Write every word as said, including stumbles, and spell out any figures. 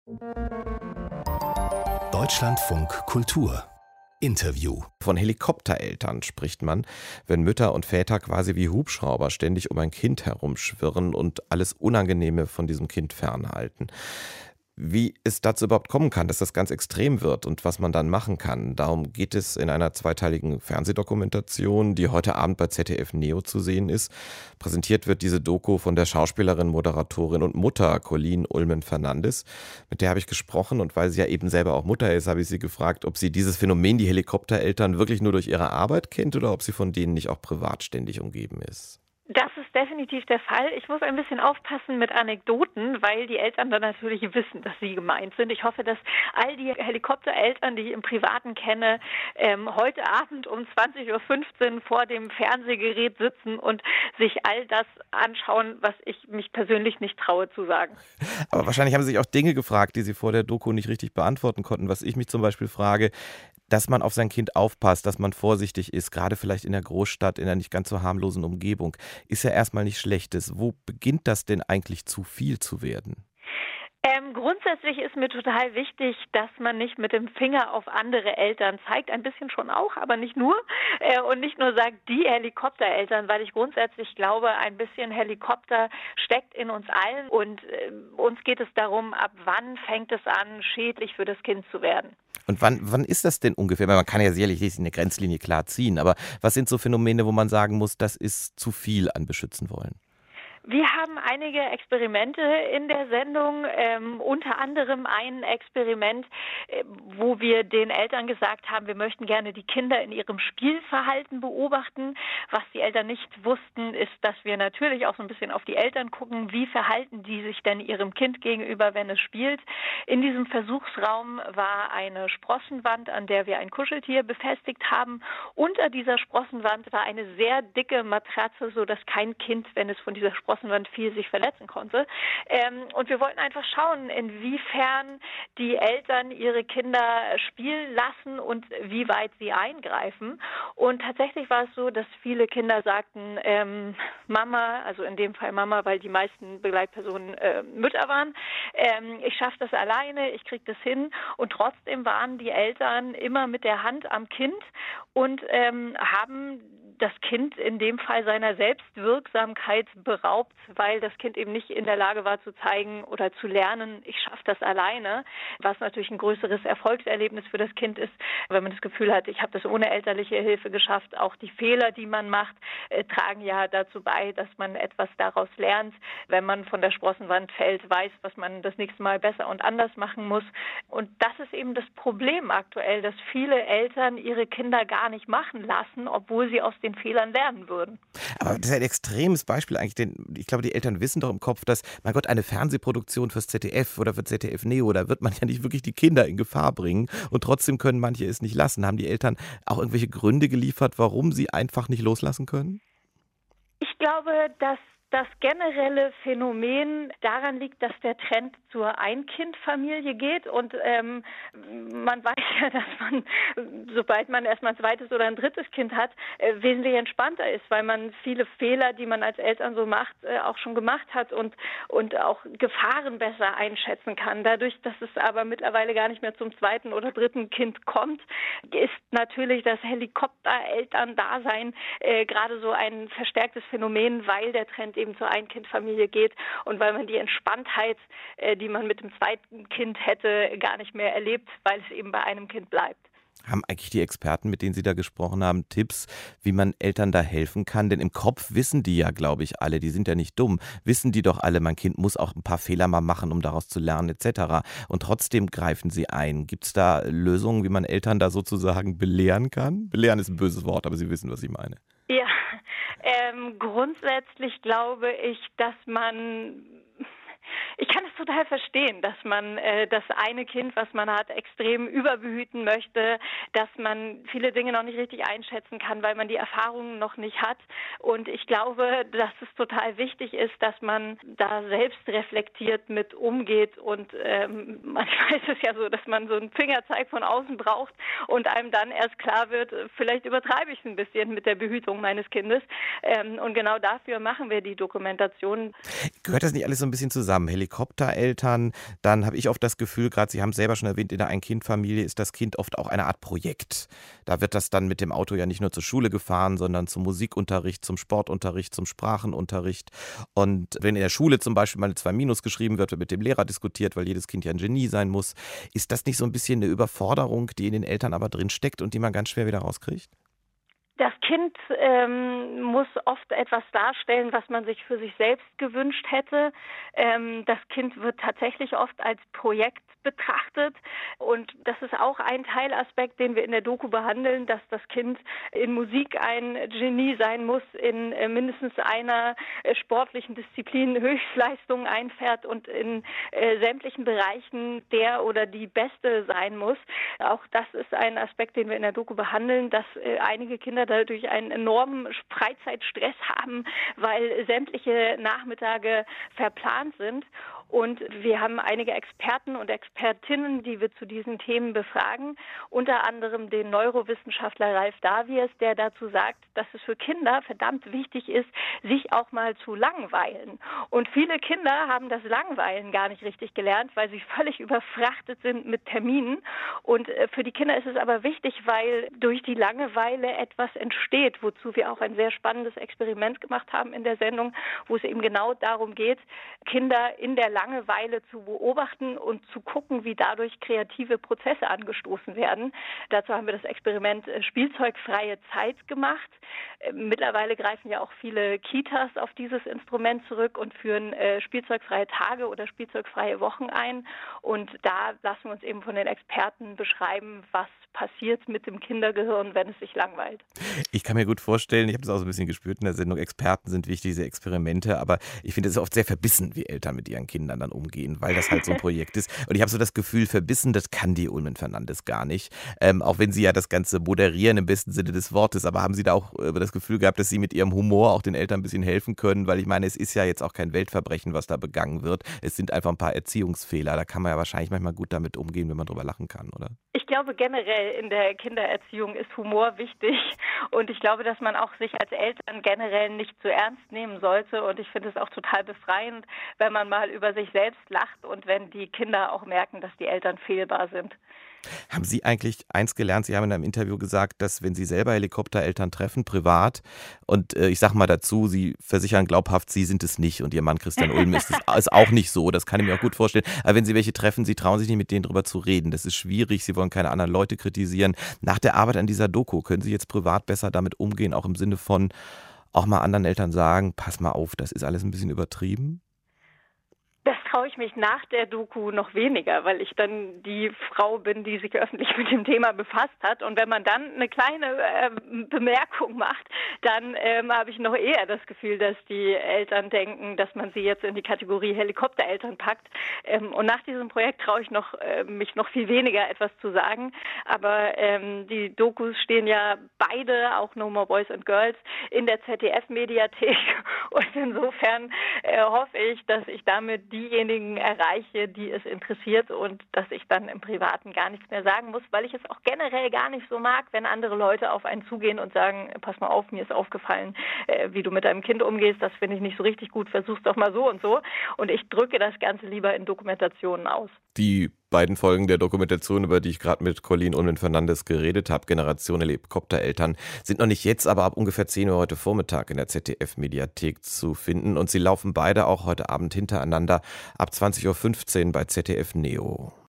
Deutschlandfunk Kultur Interview. Von Helikoptereltern spricht man, wenn Mütter und Väter quasi wie Hubschrauber ständig um ein Kind herumschwirren und alles Unangenehme von diesem Kind fernhalten. Wie es dazu überhaupt kommen kann, dass das ganz extrem wird und was man dann machen kann, darum geht es in einer zweiteiligen Fernsehdokumentation, die heute Abend bei Z D F Neo zu sehen ist. Präsentiert wird diese Doku von der Schauspielerin, Moderatorin und Mutter Colleen Ulmen-Fernandes. Mit der habe ich gesprochen und weil sie ja eben selber auch Mutter ist, habe ich sie gefragt, ob sie dieses Phänomen, die Helikoptereltern, wirklich nur durch ihre Arbeit kennt oder ob sie von denen nicht auch privat ständig umgeben ist. Das ist definitiv der Fall. Ich muss ein bisschen aufpassen mit Anekdoten, weil die Eltern dann natürlich wissen, dass sie gemeint sind. Ich hoffe, dass all die Helikoptereltern, die ich im Privaten kenne, ähm, heute Abend um zwanzig Uhr fünfzehn vor dem Fernsehgerät sitzen und sich all das anschauen, was ich mich persönlich nicht traue zu sagen. Aber wahrscheinlich haben sie sich auch Dinge gefragt, die sie vor der Doku nicht richtig beantworten konnten. Was ich mich zum Beispiel frage, dass man auf sein Kind aufpasst, dass man vorsichtig ist, gerade vielleicht in der Großstadt, in einer nicht ganz so harmlosen Umgebung, ist ja erstmal nichts Schlechtes. Wo beginnt das denn eigentlich zu viel zu werden? Ähm, grundsätzlich ist mir total wichtig, dass man nicht mit dem Finger auf andere Eltern zeigt, ein bisschen schon auch, aber nicht nur. Äh, und nicht nur sagt, die Helikoptereltern, weil ich grundsätzlich glaube, ein bisschen Helikopter steckt in uns allen und äh, uns geht es darum, ab wann fängt es an, schädlich für das Kind zu werden. Und wann, wann ist das denn ungefähr? Man kann ja sicherlich nicht eine Grenzlinie klar ziehen, aber was sind so Phänomene, wo man sagen muss, das ist zu viel an beschützen wollen? Wir haben einige Experimente in der Sendung, ähm, unter anderem ein Experiment, äh, wo wir den Eltern gesagt haben, wir möchten gerne die Kinder in ihrem Spielverhalten beobachten. Was die Eltern nicht wussten, ist, dass wir natürlich auch so ein bisschen auf die Eltern gucken, wie verhalten die sich denn ihrem Kind gegenüber, wenn es spielt. In diesem Versuchsraum war eine Sprossenwand, an der wir ein Kuscheltier befestigt haben. Unter dieser Sprossenwand war eine sehr dicke Matratze, sodass kein Kind, wenn es von dieser Sprossenwand viel sich verletzen konnte. Ähm, und wir wollten einfach schauen, inwiefern die Eltern ihre Kinder spielen lassen und wie weit sie eingreifen. Und tatsächlich war es so, dass viele Kinder sagten, ähm, Mama, also in dem Fall Mama, weil die meisten Begleitpersonen äh, Mütter waren, ähm, ich schaffe das alleine, ich kriege das hin. Und trotzdem waren die Eltern immer mit der Hand am Kind und ähm, haben das Kind in dem Fall seiner Selbstwirksamkeit beraubt, weil das Kind eben nicht in der Lage war zu zeigen oder zu lernen, ich schaffe das alleine, was natürlich ein größeres Erfolgserlebnis für das Kind ist, wenn man das Gefühl hat, ich habe das ohne elterliche Hilfe geschafft. Auch die Fehler, die man macht, äh, tragen ja dazu bei, dass man etwas daraus lernt. Wenn man von der Sprossenwand fällt, weiß, was man das nächste Mal besser und anders machen muss. Und das ist eben das Problem aktuell, dass viele Eltern ihre Kinder gar nicht machen lassen, obwohl sie aus den Fehlern lernen würden. Aber das ist ein extremes Beispiel eigentlich, denn ich glaube, die Eltern wissen doch im Kopf, dass, mein Gott, eine Fernsehproduktion fürs Z D F oder für Z D F Neo, da wird man ja nicht wirklich die Kinder in Gefahr bringen und trotzdem können manche es nicht lassen. Haben die Eltern auch irgendwelche Gründe geliefert, warum sie einfach nicht loslassen können? Ich glaube, dass das generelle Phänomen daran liegt, dass der Trend zur Ein-Kind-Familie geht und ähm, man weiß ja, dass man, sobald man erstmal ein zweites oder ein drittes Kind hat, äh, wesentlich entspannter ist, weil man viele Fehler, die man als Eltern so macht, äh, auch schon gemacht hat und, und auch Gefahren besser einschätzen kann. Dadurch, dass es aber mittlerweile gar nicht mehr zum zweiten oder dritten Kind kommt, ist natürlich das Helikopter-Eltern-Dasein äh, gerade so ein verstärktes Phänomen, weil der Trend eben zur Ein-Kind-Familie geht und weil man die Entspanntheit, äh, die man mit dem zweiten Kind hätte, gar nicht mehr erlebt, weil es eben bei einem Kind bleibt. Haben eigentlich die Experten, mit denen Sie da gesprochen haben, Tipps, wie man Eltern da helfen kann? Denn im Kopf wissen die ja, glaube ich, alle, die sind ja nicht dumm, wissen die doch alle, mein Kind muss auch ein paar Fehler mal machen, um daraus zu lernen et cetera. Und trotzdem greifen sie ein. Gibt es da Lösungen, wie man Eltern da sozusagen belehren kann? Belehren ist ein böses Wort, aber Sie wissen, was ich meine. Ja, ähm, grundsätzlich glaube ich, dass man... Ich kann es total verstehen, dass man äh, das eine Kind, was man hat, extrem überbehüten möchte, dass man viele Dinge noch nicht richtig einschätzen kann, weil man die Erfahrungen noch nicht hat. Und ich glaube, dass es total wichtig ist, dass man da selbst reflektiert mit umgeht. Und ähm, manchmal ist es ja so, dass man so einen Fingerzeig von außen braucht und einem dann erst klar wird, vielleicht übertreibe ich es ein bisschen mit der Behütung meines Kindes. Ähm, und genau dafür machen wir die Dokumentation. Gehört das nicht alles so ein bisschen zusammen? Helikopter Helikoptereltern, dann habe ich oft das Gefühl, gerade Sie haben es selber schon erwähnt, in der Ein-Kind-Familie ist das Kind oft auch eine Art Projekt. Da wird das dann mit dem Auto ja nicht nur zur Schule gefahren, sondern zum Musikunterricht, zum Sportunterricht, zum Sprachenunterricht. Und wenn in der Schule zum Beispiel mal eine zwei Minus geschrieben wird, wird mit dem Lehrer diskutiert, weil jedes Kind ja ein Genie sein muss. Ist das nicht so ein bisschen eine Überforderung, die in den Eltern aber drin steckt und die man ganz schwer wieder rauskriegt? Das Kind ähm, muss oft etwas darstellen, was man sich für sich selbst gewünscht hätte. Ähm, das Kind wird tatsächlich oft als Projekt betrachtet und das ist auch ein Teilaspekt, den wir in der Doku behandeln, dass das Kind in Musik ein Genie sein muss, in äh, mindestens einer äh, sportlichen Disziplin Höchstleistungen einfährt und in äh, sämtlichen Bereichen der oder die Beste sein muss. Auch das ist ein Aspekt, den wir in der Doku behandeln, dass äh, einige Kinder dadurch einen enormen Freizeitstress haben, weil sämtliche Nachmittage verplant sind. Und wir haben einige Experten und Expertinnen, die wir zu diesen Themen befragen, unter anderem den Neurowissenschaftler Ralf Davies, der dazu sagt, dass es für Kinder verdammt wichtig ist, sich auch mal zu langweilen. Und viele Kinder haben das Langweilen gar nicht richtig gelernt, weil sie völlig überfrachtet sind mit Terminen. Und für die Kinder ist es aber wichtig, weil durch die Langeweile etwas entsteht, wozu wir auch ein sehr spannendes Experiment gemacht haben in der Sendung, wo es eben genau darum geht, Kinder in der Langeweile zu beobachten und zu gucken, wie dadurch kreative Prozesse angestoßen werden. Dazu haben wir das Experiment Spielzeugfreie Zeit gemacht. Mittlerweile greifen ja auch viele Kitas auf dieses Instrument zurück und führen äh, spielzeugfreie Tage oder spielzeugfreie Wochen ein. Und da lassen wir uns eben von den Experten beschreiben, was passiert mit dem Kindergehirn, wenn es sich langweilt. Ich kann mir gut vorstellen, ich habe es auch so ein bisschen gespürt in der Sendung, Experten sind wichtig, diese Experimente, aber ich finde es ist oft sehr verbissen, wie Eltern mit ihren Kindern dann umgehen, weil das halt so ein Projekt ist. Und ich habe so das Gefühl, verbissen, das kann die Ulmen Fernandes gar nicht. Ähm, auch wenn sie ja das Ganze moderieren im besten Sinne des Wortes, aber haben Sie da auch äh, das Gefühl gehabt, dass Sie mit Ihrem Humor auch den Eltern ein bisschen helfen können? Weil ich meine, es ist ja jetzt auch kein Weltverbrechen, was da begangen wird. Es sind einfach ein paar Erziehungsfehler. Da kann man ja wahrscheinlich manchmal gut damit umgehen, wenn man drüber lachen kann, oder? Ich glaube, generell in der Kindererziehung ist Humor wichtig und ich glaube, dass man auch sich als Eltern generell nicht zu ernst nehmen sollte und ich finde es auch total befreiend, wenn man mal über sich selbst lacht und wenn die Kinder auch merken, dass die Eltern fehlbar sind. Haben Sie eigentlich eins gelernt? Sie haben in einem Interview gesagt, dass wenn Sie selber Helikoptereltern treffen, privat, und äh, ich sage mal dazu, Sie versichern glaubhaft, Sie sind es nicht und Ihr Mann Christian Ulm ist es ist auch nicht so, das kann ich mir auch gut vorstellen. Aber wenn Sie welche treffen, Sie trauen sich nicht mit denen drüber zu reden. Das ist schwierig, Sie wollen keine anderen Leute kritisieren. Nach der Arbeit an dieser Doku, können Sie jetzt privat besser damit umgehen, auch im Sinne von auch mal anderen Eltern sagen, pass mal auf, das ist alles ein bisschen übertrieben? Das traue ich mich nach der Doku noch weniger, weil ich dann die Frau bin, die sich öffentlich mit dem Thema befasst hat. Und wenn man dann eine kleine äh, Bemerkung macht, dann ähm, habe ich noch eher das Gefühl, dass die Eltern denken, dass man sie jetzt in die Kategorie Helikoptereltern packt. Ähm, und nach diesem Projekt traue ich noch, äh, mich noch viel weniger etwas zu sagen. Aber ähm, die Dokus stehen ja beide, auch No More Boys and Girls, in der Z D F-Mediathek. Und insofern äh, hoffe ich, dass ich damit diejenigen erreiche, die es interessiert und dass ich dann im Privaten gar nichts mehr sagen muss, weil ich es auch generell gar nicht so mag, wenn andere Leute auf einen zugehen und sagen, pass mal auf, mir ist aufgefallen, äh, wie du mit deinem Kind umgehst, das finde ich nicht so richtig gut, versuch's doch mal so und so. Und ich drücke das Ganze lieber in Dokumentationen aus. Die beiden Folgen der Dokumentation, über die ich gerade mit Colleen Ulmen Fernandes geredet habe, Generation Helikoptereltern, sind noch nicht jetzt, aber ab ungefähr zehn Uhr heute Vormittag in der Z D F-Mediathek zu finden. Und sie laufen beide auch heute Abend hintereinander ab zwanzig Uhr fünfzehn bei Z D F Neo.